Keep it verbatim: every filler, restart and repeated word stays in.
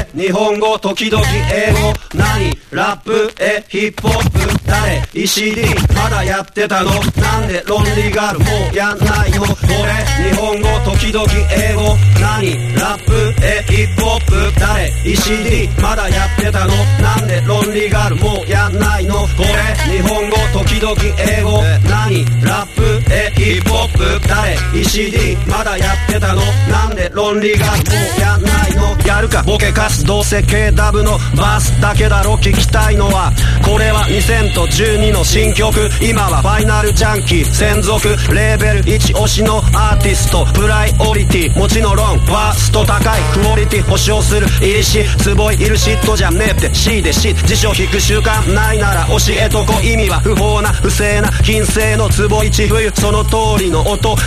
日本語時々英語何ラップえヒップホップ誰 イーシーディー まだやってたのなんで論理があるもうやんないのこれ日本語時々英語何ラップえヒップホップ誰 イーシーディー まだやってたのなんで論理があるもうやんないのこれ日本語時々英語何ラップえヒップホップ誰 イーシーディー まだやってたのなんで論理があるもうやんないのやるかボケカスどうせ ケーダブ のバースだけだろ聞きたいのはこれはにせんじゅうにの新曲今はファイナルジャンキー専属レーベルいち押しのアーティストプライオリティもちろんファースト高いクオリティ保証するいりしつぼいいる嫉妬じゃねえって C で C 辞書引く習慣ないなら教えとこ意味は不法な不正な金星のつぼいち冬その通りの音